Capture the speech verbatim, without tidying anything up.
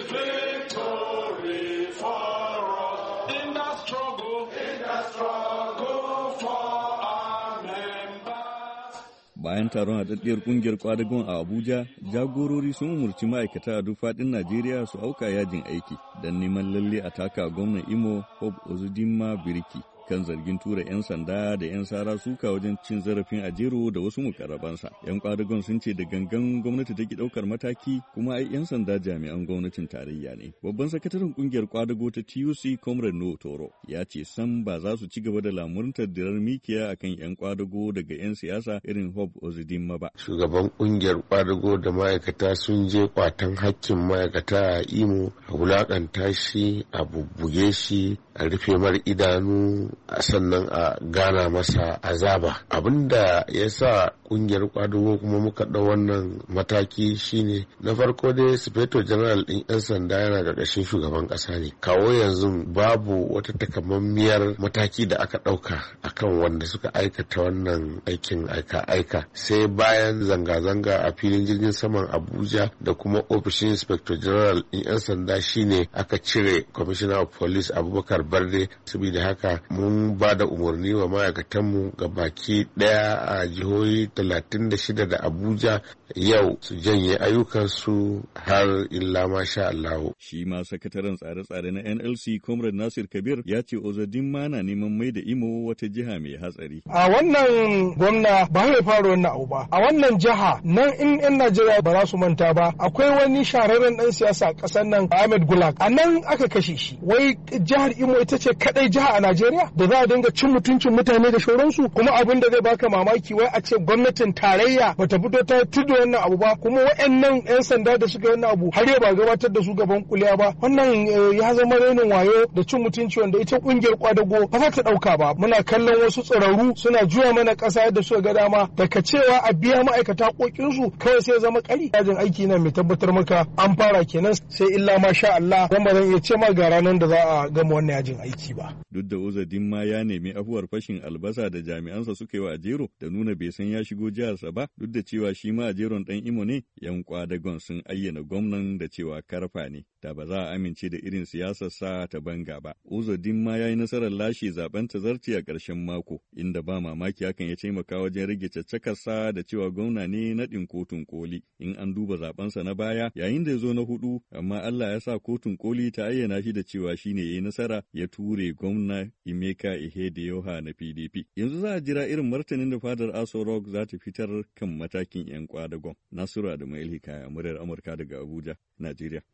Bayan taron haɗaɗɗiyar ƙungiyar ƙwadagon a Abuja, jagorori sun umarci ma'aikata a duk faɗin Najeriya su auka yajin aiki don neman lalle a taka gwamnan Imo Hope Uzodinma birki kan zargin tura 'yan sanda da 'yan sara suka wajen cin zarafin Ajero da wasu mukarrabansa. 'Yan ƙwadagon sun ce da gangan gwamnati ta ki ɗaukar mataki kuma ai 'yan sanda jami'an gwamnatin tarayya ne. Babban sakataren ƙungiyar ƙwadago ta T U C Comrade No Toro ya ce sam ba za su ci gaba da lamurtar dirar mikiya akan 'yan ƙwadago daga 'yan siyasa irin Hope Uzodinma ba. Shugaban ƙungiyar ƙwadago da ma'aikata sun je kwatan hakkin ma'aikata a Imo, a wulaƙanta shi, a bubbuge shi, a rufe mar idanu, sannan a gana masa azaba. Abinda ya sa kungiyar kwadugo kuma muka ɗau wannan mataki shine na farko dai Sufeto General ɗin 'yan sanda yana ƙarƙashin shugaban ƙasa ne. Kawo yanzu babu wata takamammiyar mataki da aka ɗauka akan wanda suka aikata wannan aikin aika-aika sai bayan zanga-zanga a filin jirgin saman Abuja da kuma ofishin Inspector General ɗin 'yan sanda shine aka cire Commissioner of Police Abubakar Barde. Saboda haka mun ba da umarni wa ma'aikatanmu ga baki ɗaya a jihohi talatin da shida da Abuja yau su janye ayyukansu har illa ma sha Allah. Shi ma sakataren tsare-tsare na N L C Comrade Nasir Kabir ya ce Uzodinma na neman mai da Imo wata jiha mai hatsari. A wannan gwamna ba zai fara wannan abu ba. A wannan jiha nan in 'yan Najeriya ba za su manta ba akwai wani shahararren ɗan siyasa a ƙasar nan Ahmed Gulak. A nan aka kashe shi. Wai jihar Imo ita ce kaɗai jiha a Najeriya da za a dinga cin mutuncin mutane da shauransu kuma abin da zai baka mamaki wai a ce gwamnatin tarayya bata fito ta tudu wannan abu ba kuma waɗannan 'yan sanda da suka wannan abu har yau ba gabatar da su gaban kuliya ba. Wannan ya zama rainin wayo da cin mutunci wanda ita kungiyar kwadago ba za ta ɗauka ba. Muna kallon wasu tsiraru suna juya mana ƙasa yadda suka ga dama daga cewa a biya ma'aikata kokinsu kawai sai zama ƙari. Yajin aiki na mai tabbatar maka an fara kenan sai illa ma sha Allah don ba zan iya ce ma ga ranar da za a gama wannan yajin aiki ba. Duk da Uzodinma ya nemi afuwar fashin albasa da jami'ansa suka yi wa Ajero da nuna bai san ya shigo jiharsa ba, duk da cewa shi ma Ajeron ɗan Imo ne, 'yan kwadagon sun ayyana gwamnan da cewa karfa ne, da ba za a amince da irin siyasar sa ta banga ba. Uzodinma ya yi nasarar lashe zaben tazarci a ƙarshen mako, inda ba mamaki hakan ya taimaka wajen rage caccakarsa da cewa gwamna ne naɗin kotun koli in an duba zabensa na baya yayin da ya zo na hudu, amma Allah ya sa kotun koli ta ayyana shi da cewa shine ya yi nasara ya ture gwamna Emeka Ihedioha na P D P. Yanzu za a jira irin martanin da fadar Aso Rock za ta fitar kan matakin 'yan kwadagon. Nasiru Adamu Hikaya, muryar Amurka daga Abuja, Najeriya.